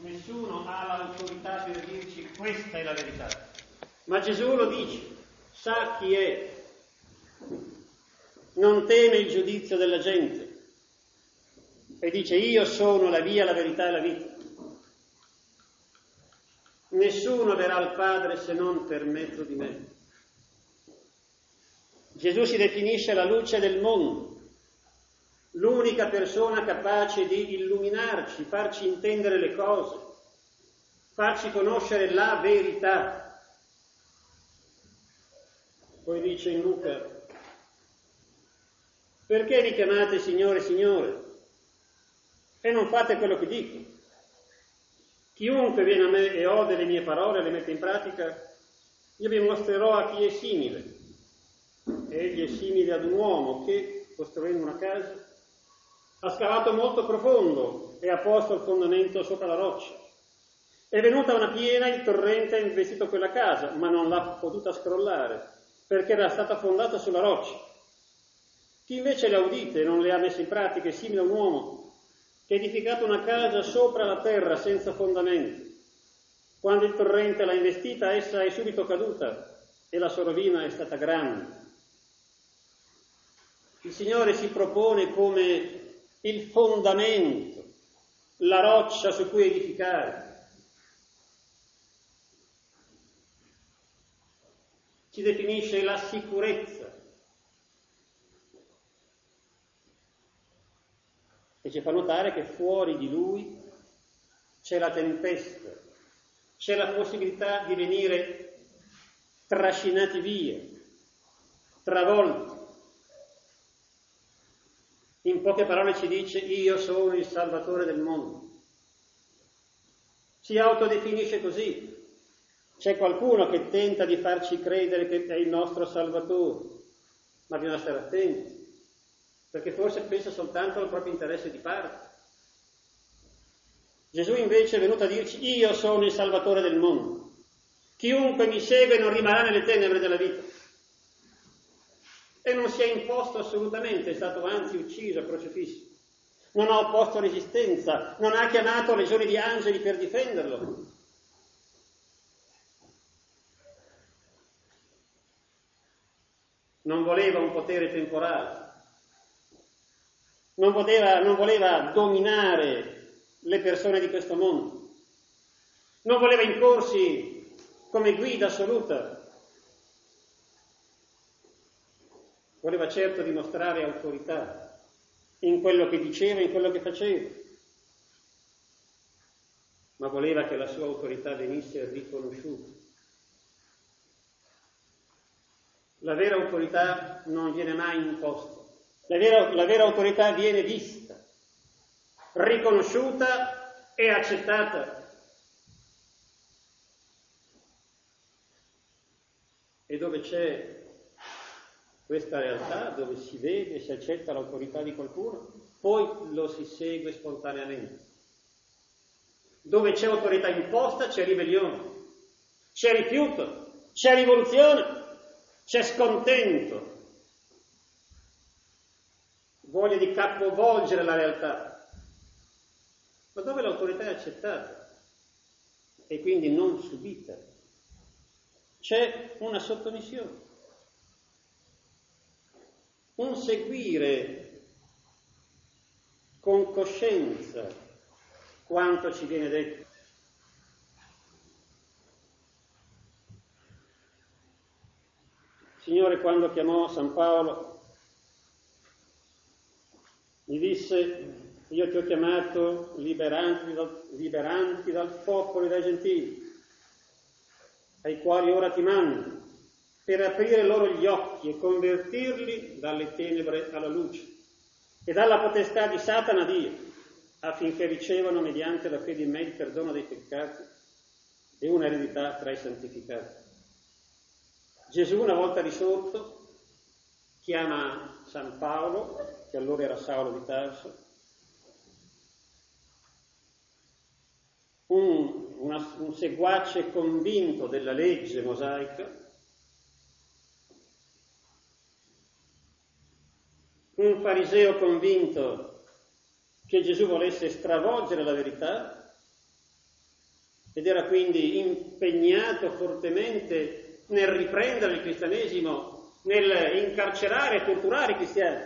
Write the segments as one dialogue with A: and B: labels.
A: Nessuno ha l'autorità per dirci questa è la verità. Ma Gesù lo dice, sa chi è, non teme il giudizio della gente e dice io sono la via, la verità e la vita. Nessuno verrà al Padre se non per mezzo di me. Gesù si definisce la luce del mondo, l'unica persona capace di illuminarci, farci intendere le cose, farci conoscere la verità. Poi dice in Luca, perché vi chiamate Signore, Signore, e non fate quello che dico? Chiunque viene a me e ode le mie parole e le mette in pratica, io vi mostrerò a chi è simile. Egli è simile ad un uomo che, costruendo una casa, ha scavato molto profondo e ha posto il fondamento sopra la roccia. È venuta una piena, il torrente ha investito quella casa, ma non l'ha potuta scrollare, perché era stata fondata sulla roccia. Chi invece le ha udite e non le ha messe in pratica è simile a un uomo che ha edificato una casa sopra la terra senza fondamenti. Quando il torrente l'ha investita, essa è subito caduta e la sua rovina è stata grande. Il Signore si propone come il fondamento, la roccia su cui edificare. Ci definisce la sicurezza. E ci fa notare che fuori di Lui c'è la tempesta, c'è la possibilità di venire trascinati via, travolti. In poche parole ci dice, io sono il Salvatore del mondo. Si autodefinisce così. C'è qualcuno che tenta di farci credere che è il nostro Salvatore, ma bisogna stare attenti, perché forse pensa soltanto al proprio interesse di parte. Gesù invece è venuto a dirci, io sono il Salvatore del mondo. Chiunque mi segue non rimarrà nelle tenebre della vita. E non si è imposto assolutamente, è stato anzi ucciso, crocifisso. Non ha opposto resistenza, non ha chiamato legioni di angeli per difenderlo. Non voleva un potere temporale, non voleva dominare le persone di questo mondo, non voleva imporsi come guida assoluta. Voleva certo dimostrare autorità in quello che diceva, in quello che faceva, ma voleva che la sua autorità venisse riconosciuta. La vera autorità non viene mai imposta, la vera autorità viene vista, riconosciuta e accettata. E dove c'è questa realtà, dove si vede e si accetta l'autorità di qualcuno, poi lo si segue spontaneamente. Dove c'è autorità imposta c'è ribellione, c'è rifiuto, c'è rivoluzione, c'è scontento, voglia di capovolgere la realtà. Ma dove l'autorità è accettata e quindi non subita, c'è una sottomissione. Un seguire con coscienza quanto ci viene detto. Il Signore, quando chiamò San Paolo, gli disse, io ti ho chiamato liberanti dal popolo e dai gentili, ai quali ora ti mando, per aprire loro gli occhi e convertirli dalle tenebre alla luce e dalla potestà di Satana a Dio, affinché ricevano mediante la fede in me il perdono dei peccati e una eredità tra i santificati. Gesù, una volta risorto, chiama San Paolo, che allora era Saulo di Tarso, un seguace convinto della legge mosaica, un fariseo convinto che Gesù volesse stravolgere la verità, ed era quindi impegnato fortemente nel riprendere il cristianesimo, nel incarcerare e torturare i cristiani.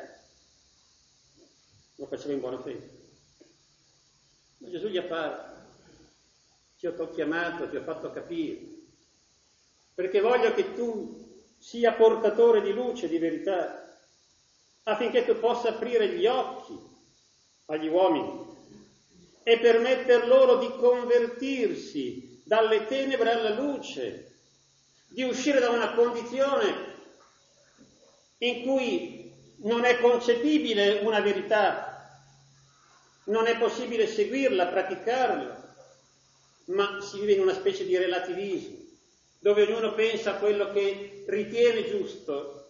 A: Lo faceva in buona fede. Ma Gesù gli appare: ti ho chiamato, ti ho fatto capire, perché voglio che tu sia portatore di luce, di verità, affinché tu possa aprire gli occhi agli uomini e permetter loro di convertirsi dalle tenebre alla luce, di uscire da una condizione in cui non è concepibile una verità, non è possibile seguirla, praticarla, ma si vive in una specie di relativismo, dove ognuno pensa a quello che ritiene giusto,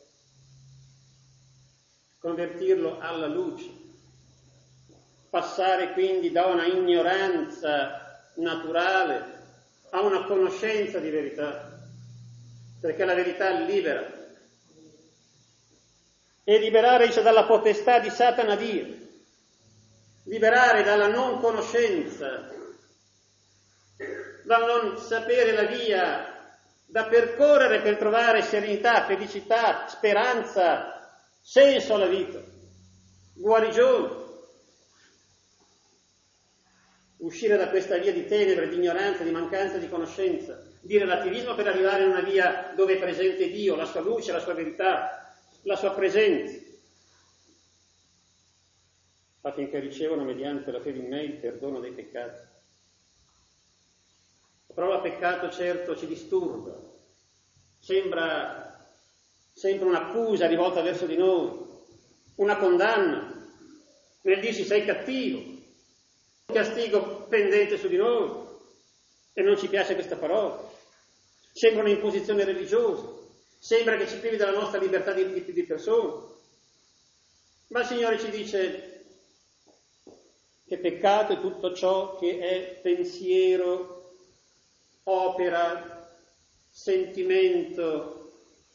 A: convertirlo alla luce, passare quindi da una ignoranza naturale a una conoscenza di verità, perché la verità libera. E liberare, dice, dalla potestà di Satana Dio, liberare dalla non conoscenza, dal non sapere la via da percorrere per trovare serenità, felicità, speranza, senso alla vita, guarigione. Uscire da questa via di tenebre, di ignoranza, di mancanza di conoscenza, di relativismo, per arrivare in una via dove è presente Dio, la sua luce, la sua verità, la sua presenza, affinché ricevano mediante la fede in me il perdono dei peccati. La parola peccato certo ci disturba, sembra sempre un'accusa rivolta verso di noi, una condanna, nel dirci sei cattivo, un castigo pendente su di noi, e non ci piace questa parola. Sembra un'imposizione religiosa, sembra che ci privi della nostra libertà di persona. Ma il Signore ci dice che peccato è tutto ciò che è pensiero, opera, sentimento,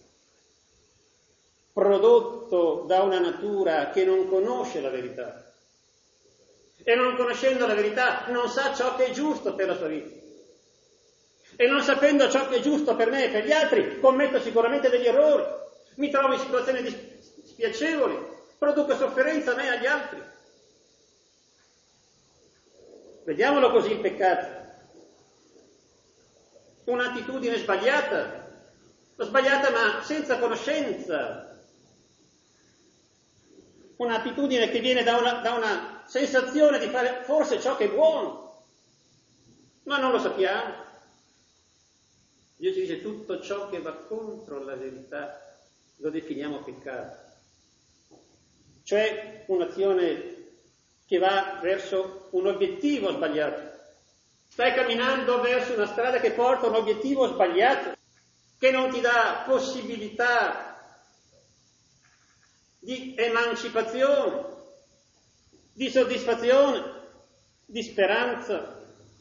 A: prodotto da una natura che non conosce la verità. E non conoscendo la verità non sa ciò che è giusto per la sua vita. E non sapendo ciò che è giusto per me e per gli altri, commetto sicuramente degli errori, mi trovo in situazioni spiacevoli, produco sofferenza a me e agli altri. Vediamolo così il peccato. Un'attitudine sbagliata ma senza conoscenza. Un'attitudine che viene da una sensazione di fare forse ciò che è buono, ma non lo sappiamo. Dio ci dice tutto ciò che va contro la verità lo definiamo peccato. Cioè un'azione che va verso un obiettivo sbagliato. Stai camminando verso una strada che porta a un obiettivo sbagliato, che non ti dà possibilità di emancipazione, di soddisfazione, di speranza.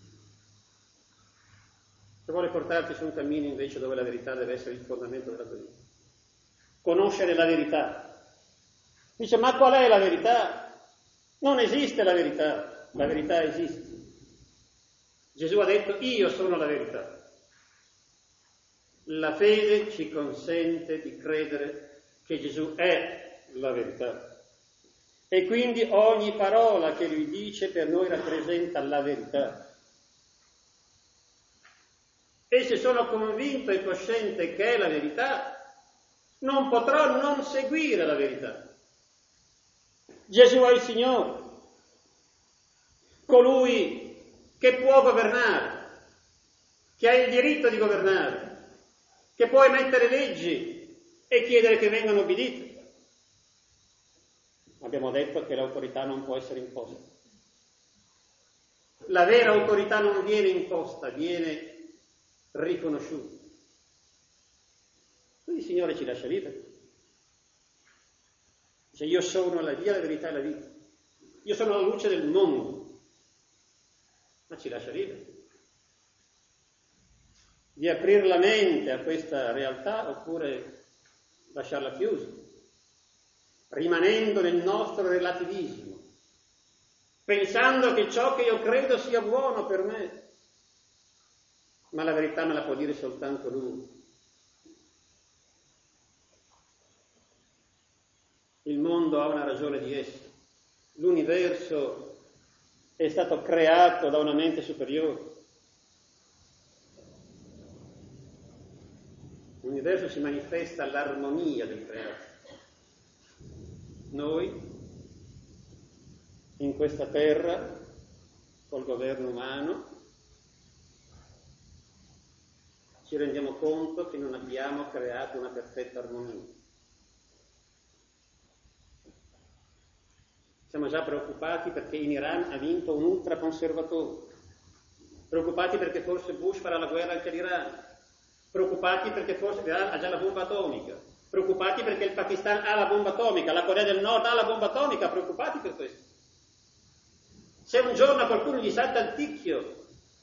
A: Che vuole portarti su un cammino invece dove la verità deve essere il fondamento della tua vita. Conoscere la verità. Dice, ma qual è la verità? Non esiste la verità esiste. Gesù ha detto, io sono la verità. La fede ci consente di credere che Gesù è la verità. E quindi ogni parola che lui dice per noi rappresenta la verità. E se sono convinto e cosciente che è la verità, non potrò non seguire la verità. Gesù è il Signore, colui che può governare, che ha il diritto di governare, che può emettere leggi e chiedere che vengano obbedite. Abbiamo detto che l'autorità non può essere imposta. La vera autorità non viene imposta, viene riconosciuta. Quindi il Signore ci lascia liberi. Dice, io sono la via, la verità e la vita. Io sono la luce del mondo. Ma ci lascia liberi. Di aprire la mente a questa realtà oppure lasciarla chiusa, rimanendo nel nostro relativismo, pensando che ciò che io credo sia buono per me, ma la verità me la può dire soltanto Lui. Il mondo ha una ragione di essere. L'universo è stato creato da una mente superiore. L'universo si manifesta all'armonia del creato. Noi, in questa terra, col governo umano, ci rendiamo conto che non abbiamo creato una perfetta armonia. Siamo già preoccupati perché in Iran ha vinto un ultraconservatore, preoccupati perché forse Bush farà la guerra anche all'Iran, preoccupati perché forse l'Iran ha già la bomba atomica, preoccupati perché il Pakistan ha la bomba atomica, la Corea del Nord ha la bomba atomica, preoccupati per questo. Se un giorno a qualcuno gli salta il ticchio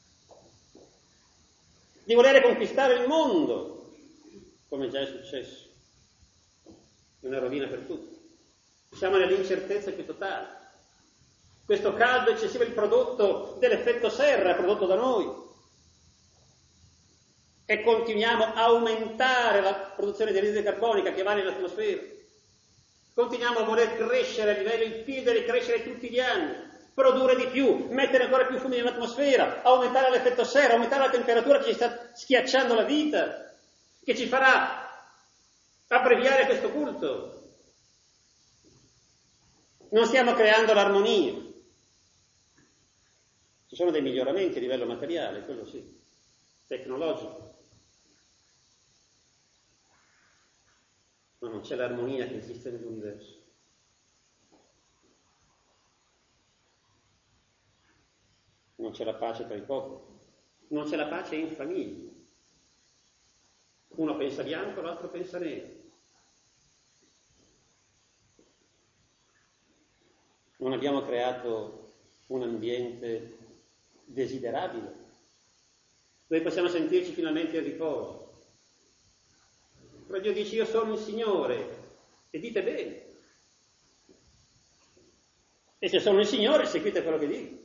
A: di volere conquistare il mondo, come già è successo, è una rovina per tutti. Siamo nell'incertezza più totale. Questo caldo eccessivo è il prodotto dell'effetto serra, prodotto da noi. E continuiamo a aumentare la produzione di anidride carbonica che va nell'atmosfera. Continuiamo a voler crescere a livello, il PIL deve crescere tutti gli anni, produrre di più, mettere ancora più fumi nell'atmosfera, aumentare l'effetto serra, aumentare la temperatura che ci sta schiacciando la vita, che ci farà abbreviare questo culto. Non stiamo creando l'armonia. Ci sono dei miglioramenti a livello materiale, quello sì, tecnologico. Ma non c'è l'armonia che esiste nell'universo. Non c'è la pace tra i popoli. Non c'è la pace in famiglia. Uno pensa bianco, l'altro pensa nero. Non abbiamo creato un ambiente desiderabile, dove possiamo sentirci finalmente in riposo. Però Dio dice: io sono il Signore, e dite bene. E se sono il Signore, seguite quello che dico.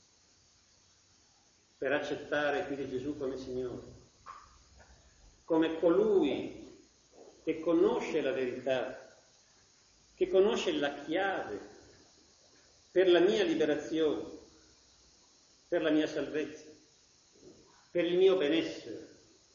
A: Per accettare quindi Gesù come Signore, come colui che conosce la verità, che conosce la chiave per la mia liberazione, per la mia salvezza, per il mio benessere.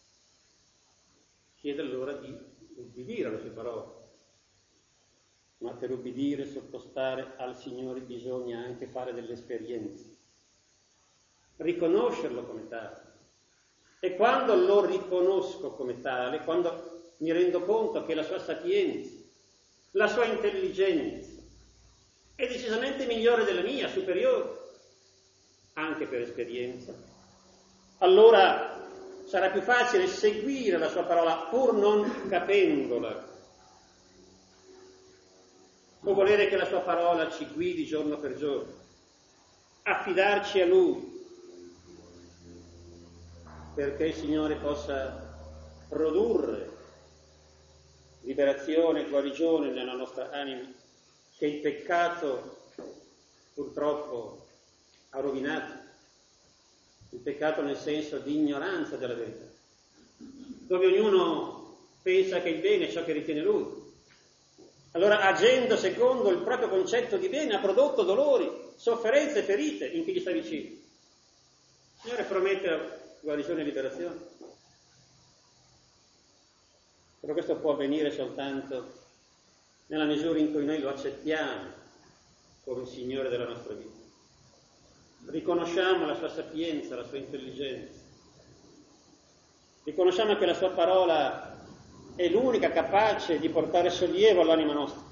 A: Chiede allora di ubbidire alle sue parole. Ma per ubbidire e sottostare al Signore bisogna anche fare delle esperienze, riconoscerlo come tale. E quando lo riconosco come tale, quando mi rendo conto che la sua sapienza, la sua intelligenza è decisamente migliore della mia, superiore, anche per esperienza, allora sarà più facile seguire la sua parola pur non capendola, o volere che la sua parola ci guidi giorno per giorno, affidarci a Lui, perché il Signore possa produrre liberazione e guarigione nella nostra anima, che il peccato purtroppo ha rovinato, il peccato nel senso di ignoranza della verità, dove ognuno pensa che il bene è ciò che ritiene lui. Allora, agendo secondo il proprio concetto di bene, ha prodotto dolori, sofferenze e ferite in chi gli sta vicino. Il Signore promette guarigione e liberazione. Però questo può avvenire soltanto nella misura in cui noi lo accettiamo come il Signore della nostra vita. Riconosciamo la sua sapienza, la sua intelligenza. Riconosciamo che la sua parola è l'unica capace di portare sollievo all'anima nostra.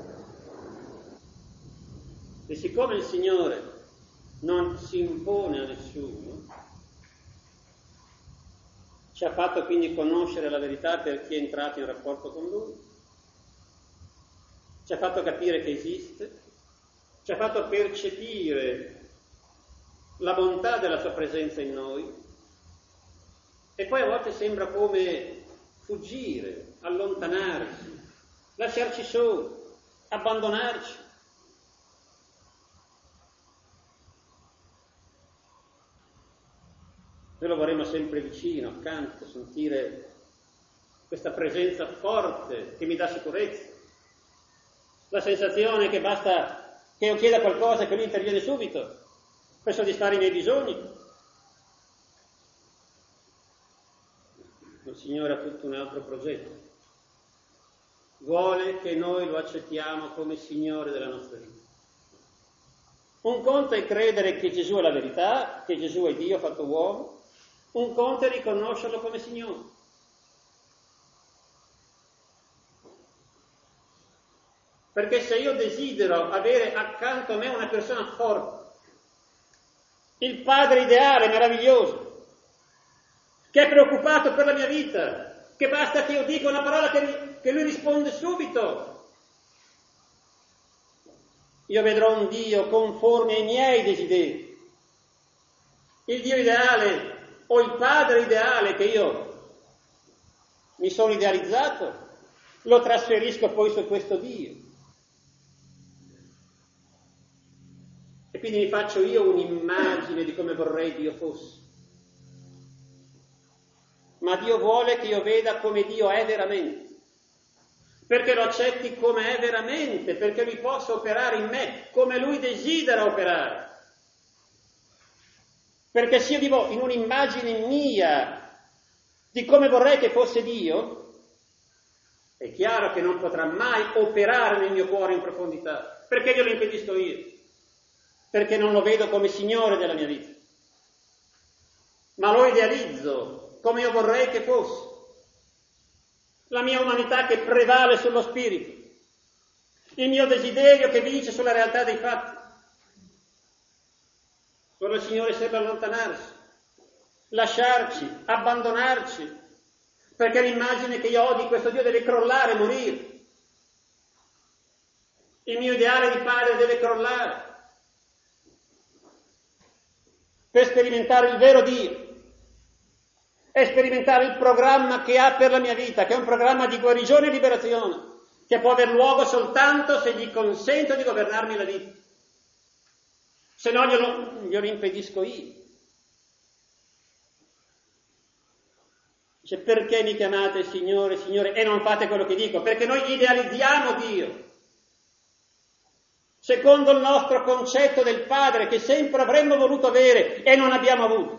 A: E siccome il Signore non si impone a nessuno, ci ha fatto quindi conoscere la verità per chi è entrato in rapporto con Lui, ci ha fatto capire che esiste, ci ha fatto percepire la bontà della sua presenza in noi, e poi a volte sembra come fuggire, allontanarsi, lasciarci soli, abbandonarci. Noi lo vorremmo sempre vicino, accanto, sentire questa presenza forte che mi dà sicurezza, la sensazione che basta che io chieda qualcosa e che lui interviene subito per soddisfare i miei bisogni. Il Signore ha tutto un altro progetto. Vuole che noi lo accettiamo come Signore della nostra vita. Un conto è credere che Gesù è la verità, che Gesù è Dio fatto uomo, un conto è riconoscerlo come Signore. Perché se io desidero avere accanto a me una persona forte, il padre ideale, meraviglioso, che è preoccupato per la mia vita, che basta che io dica una parola che lui risponde subito, io vedrò un Dio conforme ai miei desideri. Il Dio ideale o il Padre ideale che io mi sono idealizzato, lo trasferisco poi su questo Dio. E quindi mi faccio io un'immagine di come vorrei Dio fosse. Ma Dio vuole che io veda come Dio è veramente. Perché lo accetti come è veramente, perché Lui possa operare in me come Lui desidera operare. Perché se io vivo in un'immagine mia di come vorrei che fosse Dio, è chiaro che non potrà mai operare nel mio cuore in profondità, perché glielo impedisco io, perché non lo vedo come Signore della mia vita, ma lo idealizzo come io vorrei che fosse. La mia umanità che prevale sullo spirito, il mio desiderio che vince sulla realtà dei fatti. Solo il Signore serve allontanarsi, lasciarci, abbandonarci, perché l'immagine che io ho di questo Dio deve crollare, morire. Il mio ideale di padre deve crollare per sperimentare il vero Dio e sperimentare il programma che ha per la mia vita, che è un programma di guarigione e liberazione, che può aver luogo soltanto se gli consento di governarmi la vita. Se no glielo impedisco io. Dice, perché mi chiamate Signore, Signore, e non fate quello che dico? Perché noi idealizziamo Dio secondo il nostro concetto del Padre che sempre avremmo voluto avere e non abbiamo avuto.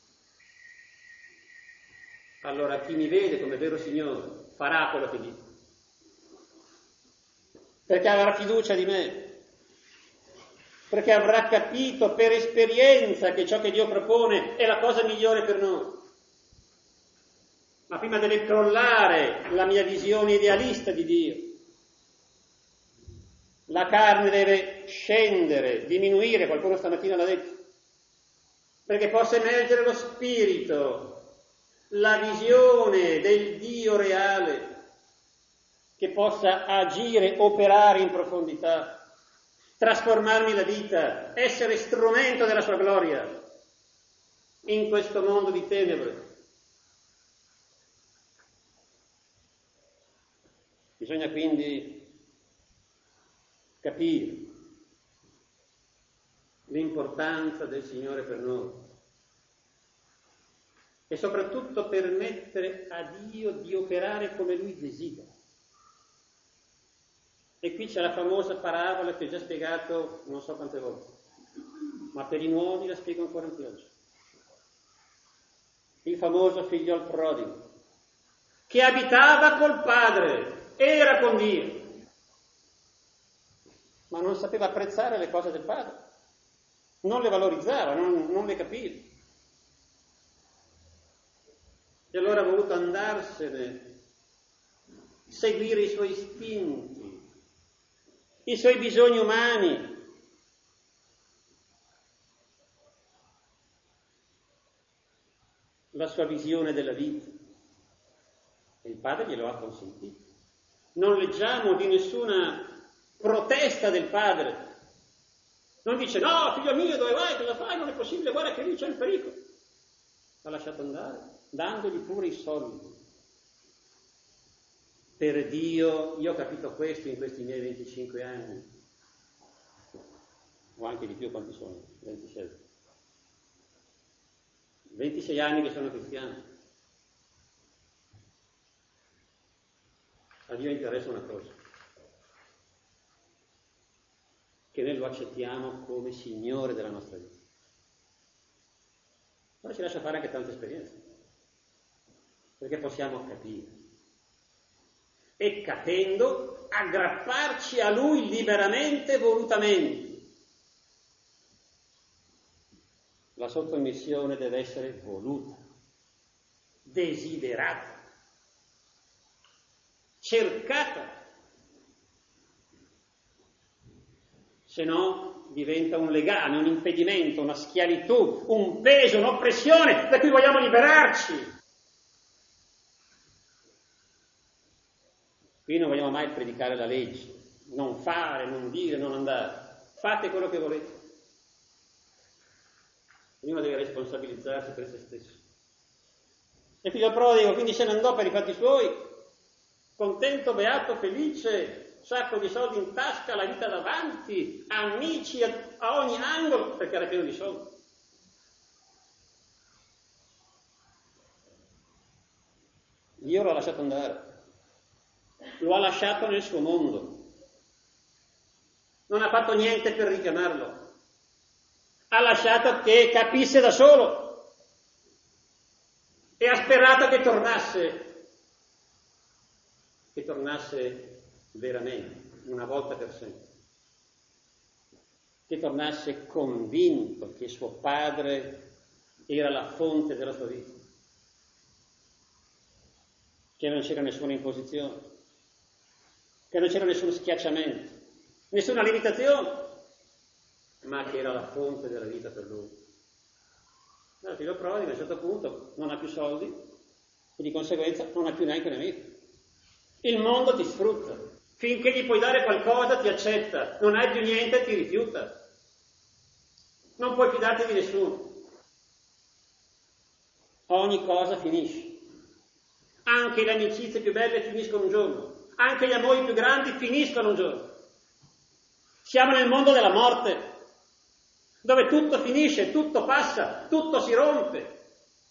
A: Allora chi mi vede come vero Signore farà quello che dico, perché avrà fiducia di me, perché avrà capito per esperienza che ciò che Dio propone è la cosa migliore per noi. Ma prima deve crollare la mia visione idealista di Dio. La carne deve scendere, diminuire, qualcuno stamattina l'ha detto, perché possa emergere lo spirito, la visione del Dio reale, che possa agire, operare in profondità, trasformarmi la vita, essere strumento della sua gloria in questo mondo di tenebre. Bisogna quindi capire l'importanza del Signore per noi e soprattutto permettere a Dio di operare come Lui desidera. E qui c'è la famosa parabola che ho già spiegato non so quante volte, ma per i nuovi la spiego ancora anche oggi. Il famoso figliol prodigo, che abitava col padre, era con Dio, ma non sapeva apprezzare le cose del padre, non le valorizzava, non le capiva. E allora ha voluto andarsene, seguire i suoi istinti, i suoi bisogni umani. La sua visione della vita. E il padre glielo ha consentito. Non leggiamo di nessuna protesta del padre. Non dice, no, figlio mio, dove vai, cosa fai? Non è possibile, guarda che lì c'è il pericolo. L'ha lasciato andare, dandogli pure i soldi. Per Dio, io ho capito questo in questi miei 25 anni, o anche di più, quanti sono? 26. 26 anni che sono cristiano. A Dio interessa una cosa, che noi lo accettiamo come Signore della nostra vita. Ora ci lascia fare anche tante esperienze, perché possiamo capire. E capendo, aggrapparci a Lui liberamente e volutamente. La sottomissione deve essere voluta, desiderata, cercata. Se no diventa un legame, un impedimento, una schiavitù, un peso, un'oppressione da cui vogliamo liberarci. Qui non vogliamo mai predicare la legge, non fare, non dire, non andare. Fate quello che volete. Ognuno deve responsabilizzarsi per se stesso. E figlio prodigo quindi se ne andò per i fatti suoi, contento, beato, felice, sacco di soldi in tasca, la vita davanti, amici a ogni angolo, perché era pieno di soldi. Dio lo ha lasciato andare, lo ha lasciato nel suo mondo, non ha fatto niente per richiamarlo. Ha lasciato che capisse da solo e ha sperato che tornasse veramente, una volta per sempre, che tornasse convinto che suo padre era la fonte della sua vita, che non c'era nessuna imposizione, che non c'era nessun schiacciamento, nessuna limitazione, ma che era la fonte della vita per lui. Il figlio prodigo a un certo punto non ha più soldi e di conseguenza non ha più neanche un amico. Il mondo ti sfrutta, finché gli puoi dare qualcosa ti accetta, non hai più niente ti rifiuta, non puoi fidarti di nessuno. Ogni cosa finisce, anche le amicizie più belle finiscono un giorno, anche gli amori più grandi finiscono un giorno. Siamo nel mondo della morte, dove tutto finisce, tutto passa, tutto si rompe.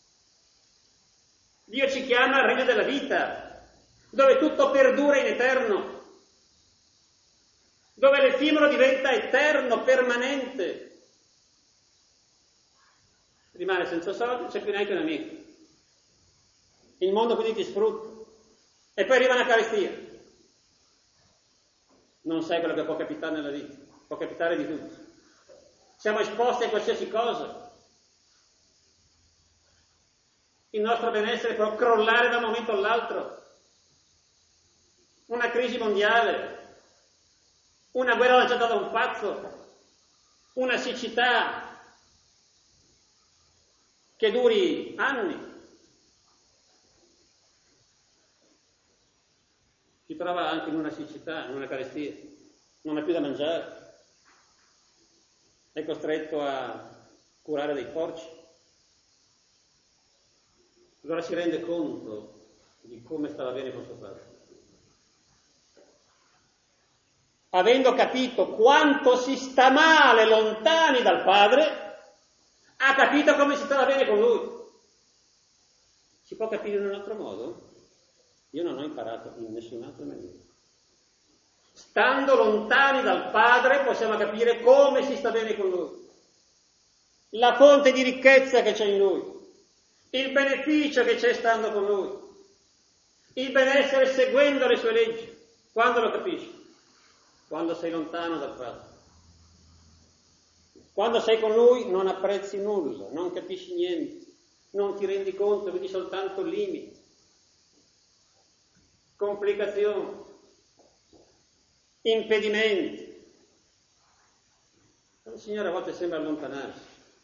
A: Dio ci chiama al regno della vita, dove tutto perdura in eterno, dove l'effimero diventa eterno, permanente. Rimane senza soldi, non c'è più neanche un amico. Il mondo quindi ti sfrutta. E poi arriva una carestia. Non sai quello che può capitare nella vita, può capitare di tutto. Siamo esposti a qualsiasi cosa. Il nostro benessere può crollare da un momento all'altro. Una crisi mondiale, una guerra lanciata da un pazzo, una siccità che duri anni. Si trova anche in una siccità, in una carestia, non ha più da mangiare. È costretto a curare dei porci. Allora si rende conto di come stava bene con suo padre. Avendo capito quanto si sta male lontani dal padre, ha capito come si stava bene con lui. Si può capire in un altro modo? Io non ho imparato in nessun altro maniera. Stando lontani dal Padre possiamo capire come si sta bene con Lui, la fonte di ricchezza che c'è in Lui, il beneficio che c'è stando con Lui, il benessere seguendo le sue leggi. Quando lo capisci? Quando sei lontano dal Padre. Quando sei con Lui non apprezzi nulla, non capisci niente, non ti rendi conto, vedi soltanto limiti, complicazioni, impedimenti. Il Signore a volte sembra allontanarsi,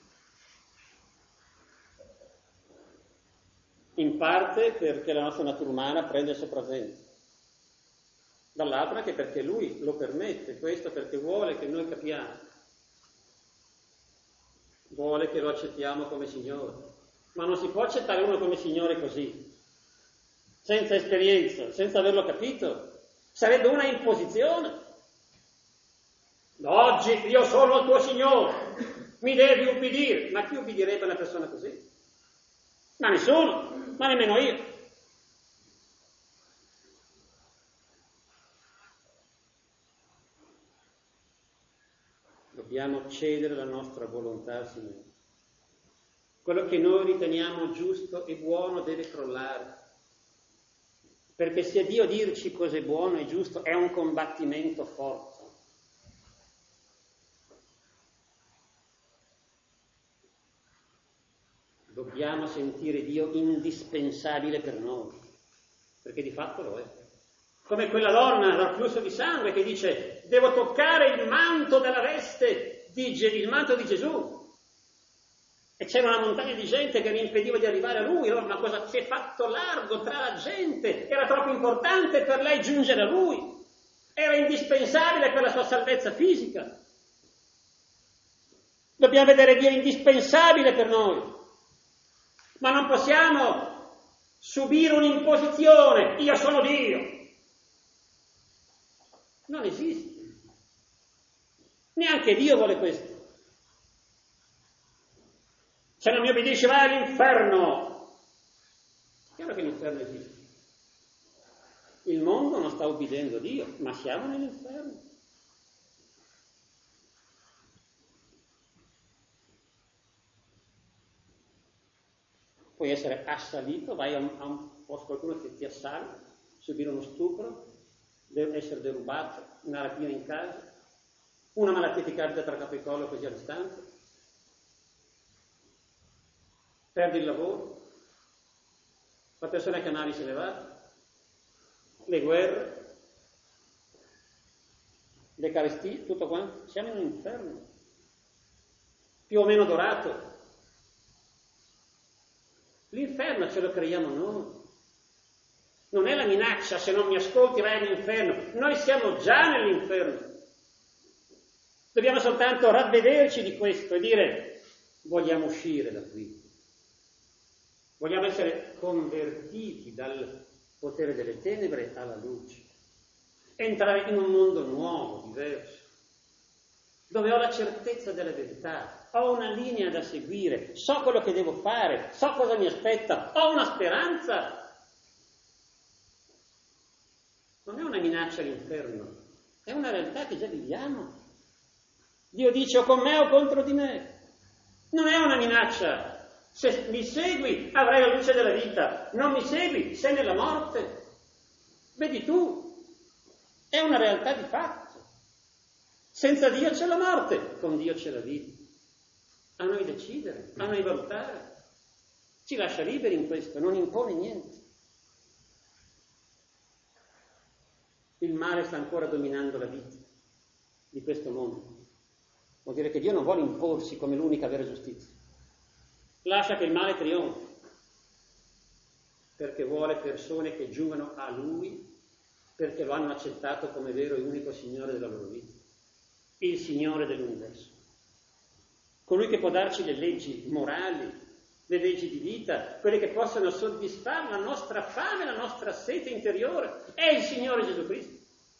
A: in parte perché la nostra natura umana prende il sopravvento, dall'altra anche perché Lui lo permette, questo perché vuole che noi capiamo, vuole che lo accettiamo come Signore, ma non si può accettare uno come Signore così, senza esperienza, senza averlo capito. Sarebbe una imposizione. Oggi io sono il tuo Signore, mi devi ubbidire. Ma chi ubbidirebbe a una persona così? Ma nessuno, ma nemmeno io. Dobbiamo cedere la nostra volontà al Signore. Quello che noi riteniamo giusto e buono deve crollare. Perché se Dio dirci cosa è buono e giusto è un combattimento forte. Dobbiamo sentire Dio indispensabile per noi, perché di fatto lo è. Come quella donna dal flusso di sangue che dice: devo toccare il manto della veste, il manto di Gesù. E c'era una montagna di gente che mi impediva di arrivare a lui, ma cosa si è fatto largo tra la gente? Era troppo importante per lei giungere a lui, era indispensabile per la sua salvezza fisica. Dobbiamo vedere Dio indispensabile per noi, ma non possiamo subire un'imposizione, io sono Dio. Non esiste. Neanche Dio vuole questo. Se non mi obbedisci vai all'inferno. Chiaro che l'inferno esiste. Il mondo non sta obbedendo a Dio, ma siamo nell'inferno. Puoi essere assalito, vai a un posto, qualcuno che ti assale, subire uno stupro, essere derubato, una rapina in casa, una malattia ti capita tra capo e collo così all'istante, perdi il lavoro, la persona che amavi se ne va, le guerre, le carestie, tutto quanto. Siamo in un inferno, più o meno dorato. L'inferno ce lo creiamo noi. Non è la minaccia, se non mi ascolti vai all'inferno. Noi siamo già nell'inferno. Dobbiamo soltanto ravvederci di questo e dire: vogliamo uscire da qui. Vogliamo essere convertiti dal potere delle tenebre alla luce. Entrare in un mondo nuovo, diverso, dove ho la certezza della verità, ho una linea da seguire, so quello che devo fare, so cosa mi aspetta, ho una speranza. Non è una minaccia all'inferno, è una realtà che già viviamo. Dio dice: o con me o contro di me. Non è una minaccia. Se mi segui avrai la luce della vita, non mi segui sei nella morte. Vedi tu, è una realtà di fatto. Senza Dio c'è la morte, con Dio c'è la vita. A noi decidere, a noi valutare. Ci lascia liberi in questo, non impone niente. Il male sta ancora dominando la vita di questo mondo. Vuol dire che Dio non vuole imporsi come l'unica vera giustizia. Lascia che il male trionfi, perché vuole persone che giungano a Lui, perché lo hanno accettato come vero e unico Signore della loro vita, il Signore dell'universo. Colui che può darci le leggi morali, le leggi di vita, quelle che possono soddisfare la nostra fame, la nostra sete interiore, è il Signore Gesù Cristo.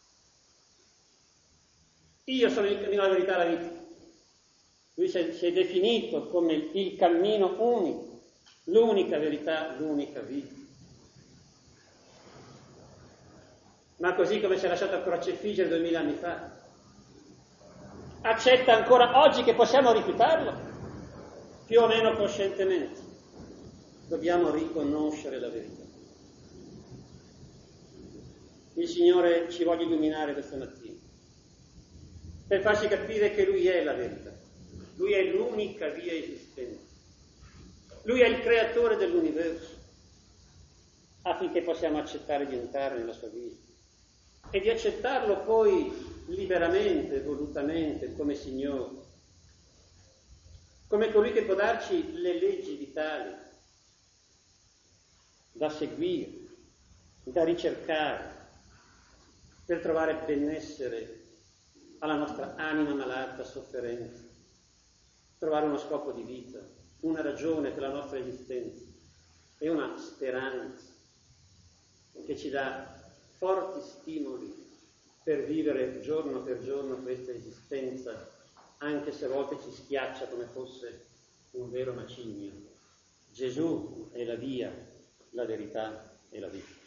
A: Io sono il cammino, la verità e la vita. Lui si è definito come il cammino unico, l'unica verità, l'unica vita. Ma così come si è lasciato crocefiggere 2000 anni fa, accetta ancora oggi che possiamo rifiutarlo? Più o meno coscientemente. Dobbiamo riconoscere la verità. Il Signore ci vuole illuminare questa mattina, per farci capire che Lui è la verità. Lui è l'unica via esistente. Lui è il creatore dell'universo, affinché possiamo accettare di entrare nella sua vita e di accettarlo poi liberamente, volutamente, come Signore, come colui che può darci le leggi vitali da seguire, da ricercare, per trovare benessere alla nostra anima malata, sofferente, trovare uno scopo di vita, una ragione per la nostra esistenza e una speranza che ci dà forti stimoli per vivere giorno per giorno questa esistenza, anche se a volte ci schiaccia come fosse un vero macigno. Gesù è la via, la verità e la vita.